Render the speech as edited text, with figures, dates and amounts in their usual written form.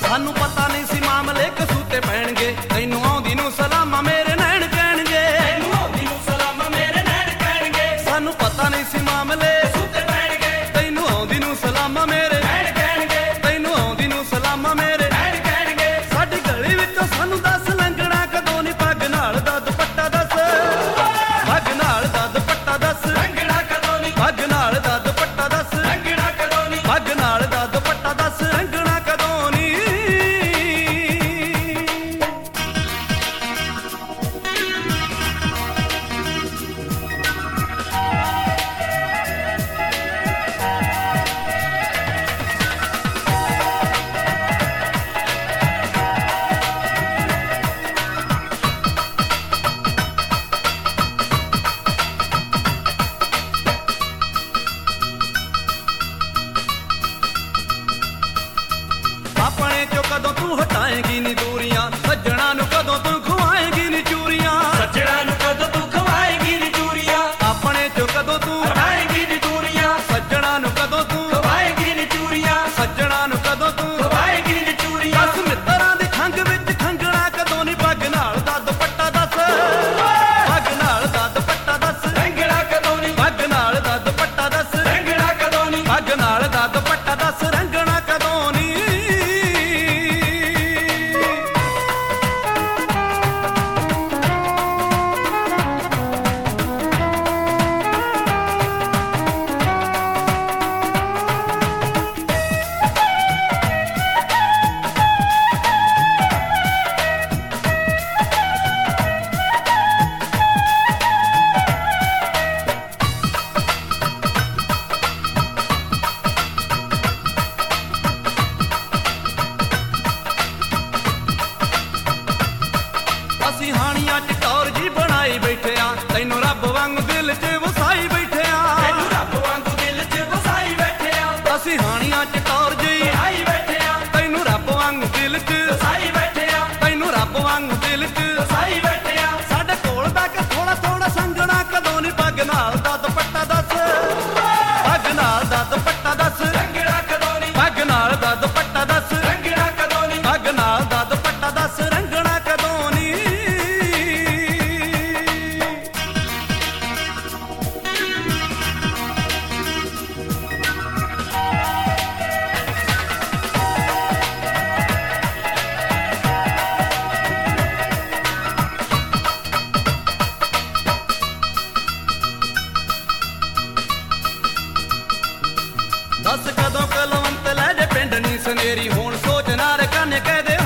ਸਾਨੂੰ ਪਤਾ ਨਹੀਂ ਸੀ ਮਾਮਲੇ ਕਸੂਤੇ ਪੈਣਗੇ, ਤੈਨੂੰ ਆਉਂਦੀ ਨੂੰ ਸਲਾਮਾਂ ਮੇਰੇ ਨੈਣ ਕਹਿਣਗੇ, ਤੈਨੂੰ ਆਉਂਦੀ ਨੂੰ ਸਲਾਮਾਂ ਮੇਰੇ ਨੈਣ ਕਹਿਣਗੇ। ਸਾਨੂੰ ਪਤਾ ਨਹੀਂ ਸੀ ਮਾਮਲੇ ਕਸੂਤੇ ਪੈਣਗੇ, ਤੈਨੂੰ ਆਉਂਦੀ ਨੂੰ ਸਲਾਮਾਂ ਮੇਰੇ ਨੈਣ ਕਹਿਣਗੇ, ਤੈਨੂੰ ਆਉਂਦੀ ਨੂੰ ਸਲਾਮਾਂ ਮੇਰੇ ਨੈਣ ਕਹਿਣਗੇ। ਸਾਡੀ ਗਲੀ ਵਿੱਚੋਂ ਸਾਨੂੰ ਦੱਸ ਲੰਘਣਾ ਕਦੋਂ ਨੀ, ਪੱਗ ਨਾਲ ਦਾ ਦੁਪੱਟਾ ਦੱਸ, ਪੱਗ ਨਾਲ ਦਾ ਦੁਪੱਟਾ ਦੱਸ, ਲੰਘਣਾ ਕਦੋਂ ਨੀ, ਪੱਗ ਨਾਲ ਦਾ ਦੁਪੱਟਾ ਦੱਸ, ਲੰਘਣਾ ਕਦੋਂ ਨੀ। ਪੱਗ ਨਾਲ ਦਾ ਦੁਪੱਟਾ ਦੱਸ, ਲੰਘਣਾ ਕਦੋਂ ਨੀ। ਆਪਣੇ ਚੋਂ ਕਦੋਂ ਤੂੰ ਹਟਾਏਂਗੀ ਨੀ ਦੂਰੀਆਂ, ਸੱਜਣਾ ਨੂੰ ਕਦੋਂ ਤੂੰ ਖਵਾਏਂਗੀ ਨੀ ਚੂਰੀਆਂ, ਸੱਜਣਾ ਨੂੰ ਕਦੋਂ ਤੂੰ ਖਵਾਏਂਗੀ ਨੀ ਚੂਰੀਆਂ, ਆਪਣੇ ਚੋਂ ਕਦੋਂ ਤੂੰ ਹਟਾਏਂਗੀ ਨੀ ਦੂਰੀਆਂ, ਸੱਜਣਾ ਨੂੰ ਕਦੋਂ ਤੂੰ ਖਵਾਏਂਗੀ ਨੀ ਚੂਰੀਆਂ, ਸੱਜਣਾ ਨੂੰ ਕਦੋਂ ਤੂੰ ਖਵਾਏਂਗੀ ਨੀ ਚੂਰੀਆਂ। ਦਸ ਮਿੱਤਰਾਂ ਦੀ ਖੰਗ ਵਿੱਚ ਖੰਗਣਾ ਕਦੋਂ ਨੀ, ਪੱਗ ਨਾਲ ਦਾ ਦੁਪੱਟਾ ਦੱਸ, ਪੱਗ ਨਾਲ ਦਾ ਦੁਪੱਟਾ ਦੱਸ, ਲੰਘਣਾ ਕਦੋਂ ਨੀ, ਪੱਗ ਨਾਲ ਦਾ ਦੁਪੱਟਾ ਦੱਸ, ਲੰਘਣਾ ਕਦੋਂ ਨੀ। ਪੱਗ ਨਾਲ ਦਾ ਦੁਪੱਟਾ ਦੱਸ, ਰੰਗਣਾ ਕਦੋਂ ਨੀ। ਅਸੀਂ ਹਾਣੀਆਂ ਚ ਟੌਰ ਜੀ ਬਣਾਈ ਬੈਠੇ ਆਂ, ਤੈਨੂੰ ਰੱਬ ਵਾਂਗ ਦਿਲ 'ਚ ਵਸਾਈ ਬੈਠੇ ਤੈਨੂੰ ਆਂ, ਰੱਬ ਵਾਂਗੂ ਦਿਲ 'ਚ ਵਸਾਈ ਬੈਠੇ ਆ, ਅਸੀਂ ਹਾਣੀਆਂ ਚ ਟੌਰ ਜੀ ਬਣਾਈ ਬੈਠੇ ਆ, ਤੈਨੂੰ ਰੱਬ ਵਾਂਗ ਦਿਲ 'ਚ ਵਸਾਈ ਬੈਠੇ ਆ, ਤੈਨੂੰ ਰੱਬ ਵਾਂਗ ਦਿਲ 'ਚ ਵਸਾਈ ਬੈਠੇ ਆ। ਸਾਡੇ ਕੋਲ ਬੈ ਕੇ ਥੋੜਾ ਥੋੜਾ ਸੰਗਣਾ ਕਦੋਂ ਨੀ, ਪੱਗ ਨਾਲ ਦਾ ਦੁਪੱਟਾ ਦੱਸ, ਪੱਗ ਨਾਲ ਦਾ ਦੁਪੱਟਾ ਦੱਸ, ਲੰਘਣਾ ਕਦੋਂ ਨੀ, ਪੱਗ ਨਾਲ ਦਾ ਦੁਪੱਟਾ ਦੱਸ, ਲੰਘਣਾ ਕਦੋਂ ਨੀ। ਪੱਗ ਨਾਲ ਦਾ ਦੁਪੱਟਾ ਦੱਸ, ਰੰਗਣਾ ਕਦੋਂ ਨੀ। ਦੱਸ ਕਦੋਂ ਕਲਵੰਤ ਲੈ ਜੇ ਪਿੰਡ ਨੀ ਸਨੇਰੀ, ਹੁਣ ਸੋਚ ਨਾ ਰਕਾਨੇ ਕਹਦੇ